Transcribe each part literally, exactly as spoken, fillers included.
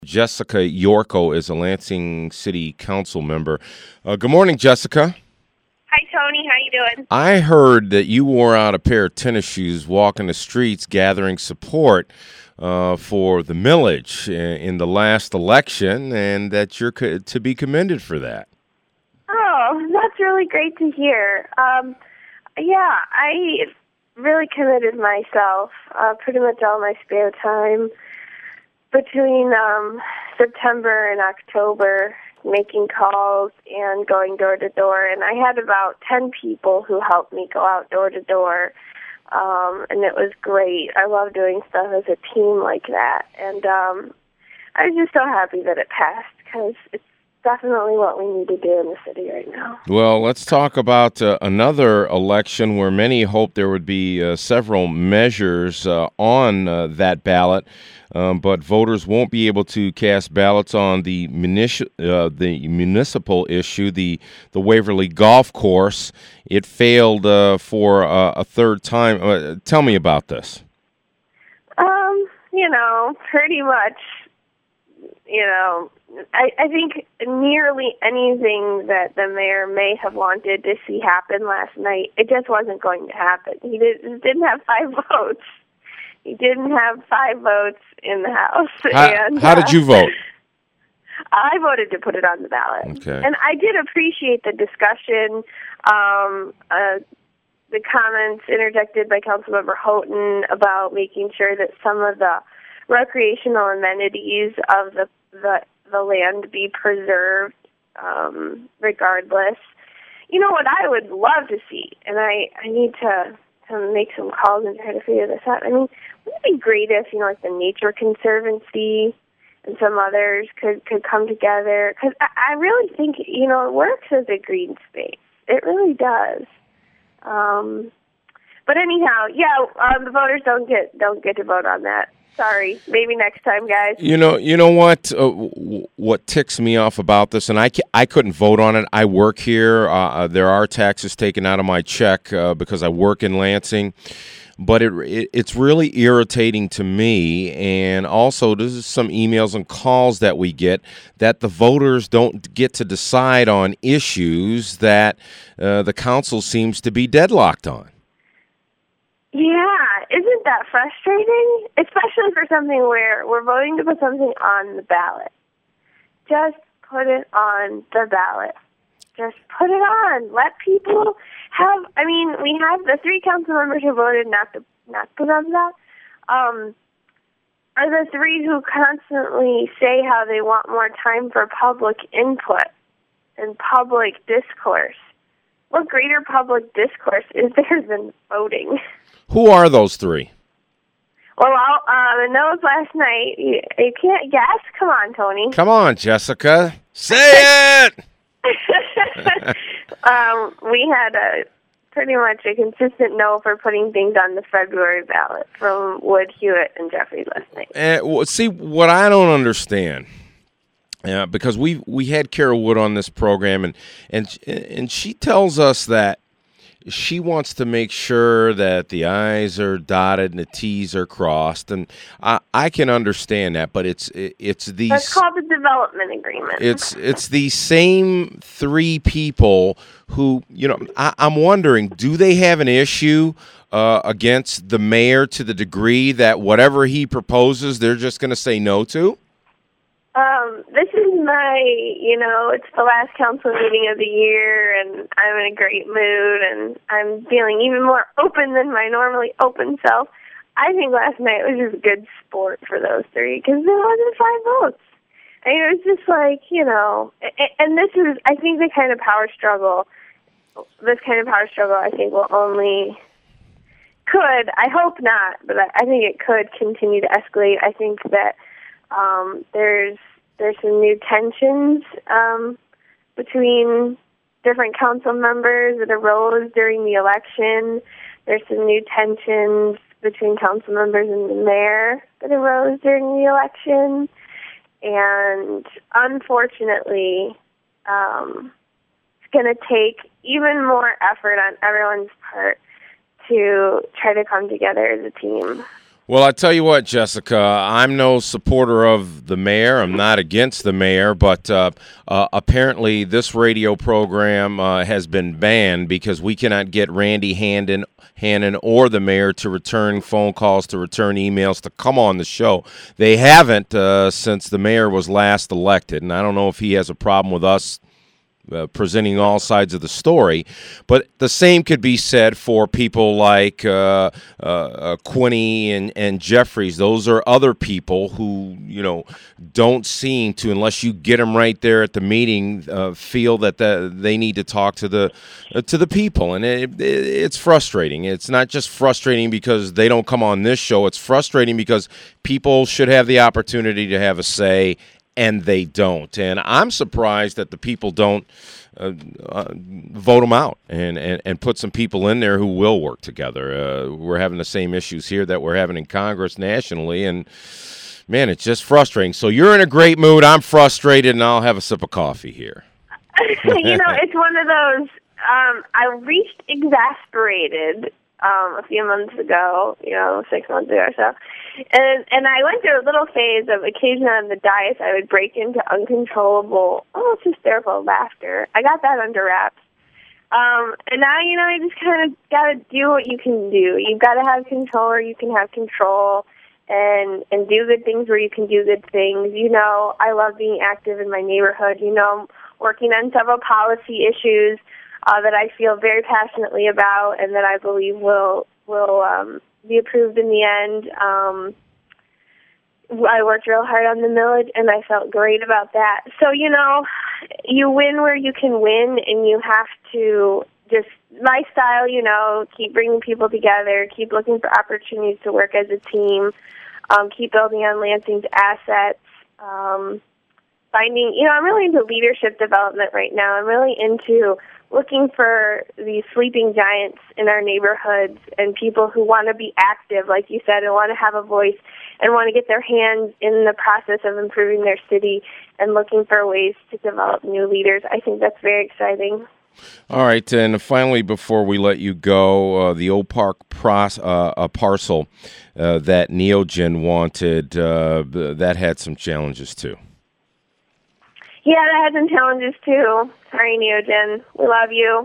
Jessica Yorko is a Lansing City Council member. Uh, good morning, Jessica. Hi, Tony. How you doing? I heard that you wore out a pair of tennis shoes walking the streets gathering support uh, for the millage in, in the last election, and that you're co- to be commended for that. Oh, that's really great to hear. Um, yeah, I really committed myself uh, pretty much all my spare time between um, September and October, making calls and going door to door. And I had about ten people who helped me go out door to door. Um, and it was great. I love doing stuff as a team like that. And um, I was just so happy that it passed because it's definitely what we need to do in the city right now. Well, let's talk about uh, another election where many hoped there would be uh, several measures uh, on uh, that ballot, um, but voters won't be able to cast ballots on the, munici- uh, the municipal issue, the, the Waverly Golf Course. It failed uh, for uh, a third time. Uh, tell me about this. Um, you know, pretty much, you know, I, I think nearly anything that the mayor may have wanted to see happen last night, it just wasn't going to happen. He did, didn't have five votes. He didn't have five votes in the House. How, and, how did you vote? Uh, I voted to put it on the ballot. Okay. And I did appreciate the discussion, um, uh, the comments interjected by Councilmember Houghton about making sure that some of the recreational amenities of the the, the land be preserved um, regardless. You know what I would love to see, and I, I need to, to make some calls and try to figure this out. I mean, wouldn't it be great if, you know, like the Nature Conservancy and some others could, could come together? Because I, I really think, you know, it works as a green space. It really does. Um, but anyhow, yeah, um, the voters don't get don't get to vote on that. Sorry. Maybe next time, guys. You know, you know what? Uh, w- what ticks me off about this, and I, ca- I couldn't vote on it. I work here. Uh, there are taxes taken out of my check uh, because I work in Lansing. But it, it it's really irritating to me, and also there's some emails and calls that we get that the voters don't get to decide on issues that uh, the council seems to be deadlocked on. Yeah, isn't that frustrating? Especially for something where we're voting to put something on the ballot. Just put it on the ballot. Just put it on. Let people have, I mean, we have the three council members who voted not to not to put on that. Um, are the three who constantly say how they want more time for public input and public discourse. What greater public discourse is there than voting? Who are those three? Well, I'll, um, those last night, you, you can't guess? Come on, Tony. Come on, Jessica. Say it! um, we had a pretty much a consistent no for putting things on the February ballot from Wood, Hewitt, and Jeffries last night. Uh, well, see, what I don't understand, uh, because we we had Carol Wood on this program, and and and she tells us that she wants to make sure that the I's are dotted and the T's are crossed, and I, I can understand that, but it's it, it's these. That's called the development agreement. It's it's the same three people who, you know, I, I'm wondering, do they have an issue uh, against the mayor to the degree that whatever he proposes, they're just going to say no to? Um, this is my, you know, it's the last council meeting of the year, and I'm in a great mood, and I'm feeling even more open than my normally open self. I think last night was just good sport for those three, because there wasn't five votes. I mean, it was just like, you know, and this is, I think the kind of power struggle, this kind of power struggle, I think will only, could, I hope not, but I think it could continue to escalate. I think that Um, there's there's some new tensions um, between different council members that arose during the election. There's some new tensions between council members and the mayor that arose during the election. And unfortunately, um, it's going to take even more effort on everyone's part to try to come together as a team. Well, I tell you what, Jessica, I'm no supporter of the mayor. I'm not against the mayor, but uh, uh, apparently this radio program uh, has been banned because we cannot get Randy Hannon, Hannon or the mayor to return phone calls, to return emails, to come on the show. They haven't uh, since the mayor was last elected, and I don't know if he has a problem with us Uh, presenting all sides of the story, but the same could be said for people like uh, uh, uh, Quinney and, and Jeffries. Those are other people who, you know, don't seem to, unless you get them right there at the meeting, uh, feel that the, they need to talk to the uh, to the people, and it, it, it's frustrating. It's not just frustrating because they don't come on this show. It's frustrating because people should have the opportunity to have a say, and they don't. And I'm surprised that the people don't uh, uh, vote them out and, and, and put some people in there who will work together. Uh, we're having the same issues here that we're having in Congress nationally, and, man, it's just frustrating. So you're in a great mood. I'm frustrated, and I'll have a sip of coffee here. You know, it's one of those, um, I reached exasperated um, a few months ago, you know, six months ago or so. And and I went through a little phase of occasionally on the dais I would break into uncontrollable, almost hysterical laughter. I got that under wraps. Um, and now, you know, you just kind of got to do what you can do. You've got to have control or you can have control, and, and do good things where you can do good things. You know, I love being active in my neighborhood. You know, I'm working on several policy issues uh, that I feel very passionately about and that I believe will will um, be approved in the end. Um, I worked real hard on the millage, and I felt great about that. So, you know, you win where you can win, and you have to just, my style, you know, keep bringing people together, keep looking for opportunities to work as a team, um, keep building on Lansing's assets, um, finding, you know, I'm really into leadership development right now. I'm really into looking for these sleeping giants in our neighborhoods and people who want to be active, like you said, and want to have a voice and want to get their hands in the process of improving their city and looking for ways to develop new leaders. I think that's very exciting. All right, and finally, before we let you go, uh, the Oak Park pros, uh, a parcel uh, that Neogen wanted, uh, that had some challenges too. Yeah, that had some challenges too. Sorry, Neogen. We love you.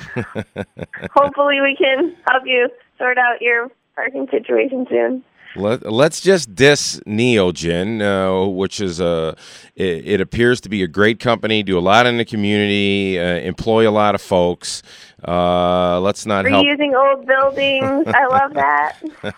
Hopefully we can help you sort out your parking situation soon. Let, let's just diss Neogen, uh, which is a, it, it appears to be a great company, do a lot in the community, uh, employ a lot of folks. Uh, let's not help. Reusing old buildings. I love that.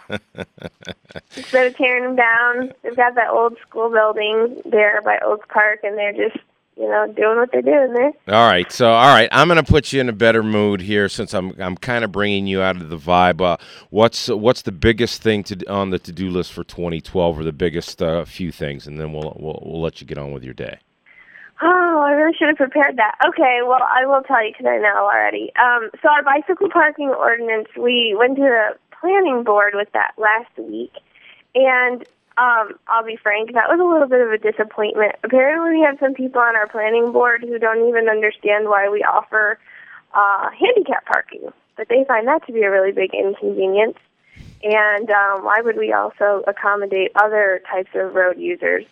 Instead of tearing them down, they've got that old school building there by Oak Park, and they're just, you know, doing what they're doing there. All right, so all right, I'm going to put you in a better mood here since I'm I'm kind of bringing you out of the vibe. Uh, what's what's the biggest thing to on the to-do list for twenty twelve, or the biggest uh, few things, and then we'll we'll we'll let you get on with your day. Oh, I really should have prepared that. Okay, well, I will tell you because I know already. Um, so our bicycle parking ordinance, we went to the planning board with that last week, and Um, I'll be frank, that was a little bit of a disappointment. Apparently we have some people on our planning board who don't even understand why we offer uh, handicap parking, but they find that to be a really big inconvenience. And um, why would we also accommodate other types of road users?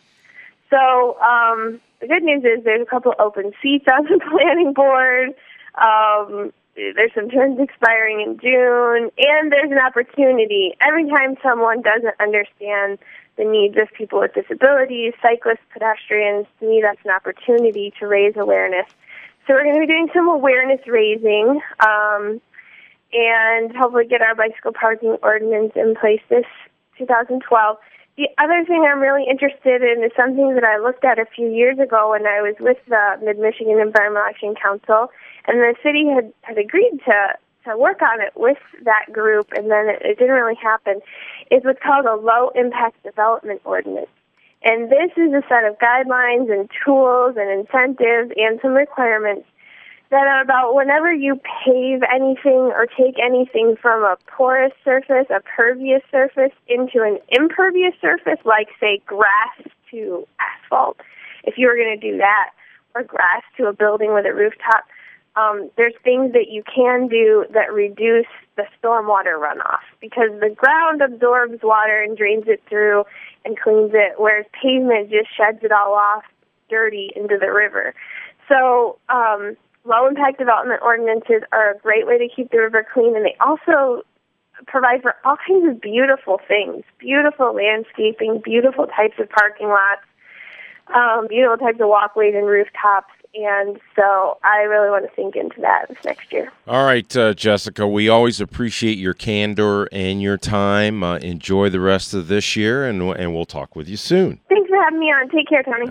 So um, the good news is there's a couple open seats on the planning board. Um, there's some terms expiring in June, and there's an opportunity. Every time someone doesn't understand the needs of people with disabilities, cyclists, pedestrians, to me that's an opportunity to raise awareness. So we're going to be doing some awareness raising um, and hopefully get our bicycle parking ordinance in place this two thousand twelve. The other thing I'm really interested in is something that I looked at a few years ago when I was with the Mid-Michigan Environmental Action Council, and the city had, had agreed to to work on it with that group, and then it, it didn't really happen. It's what's called a low-impact development ordinance. And this is a set of guidelines and tools and incentives and some requirements that are about whenever you pave anything or take anything from a porous surface, a pervious surface, into an impervious surface, like, say, grass to asphalt, if you were going to do that, or grass to a building with a rooftop, um, there's things that you can do that reduce the stormwater runoff, because the ground absorbs water and drains it through and cleans it, whereas pavement just sheds it all off dirty into the river. So um, low-impact development ordinances are a great way to keep the river clean, and they also provide for all kinds of beautiful things, beautiful landscaping, beautiful types of parking lots, um, beautiful types of walkways and rooftops. And so I really want to sink into that this next year. All right, uh, Jessica, we always appreciate your candor and your time. Uh, enjoy the rest of this year, and, and we'll talk with you soon. Thanks for having me on. Take care, Tony.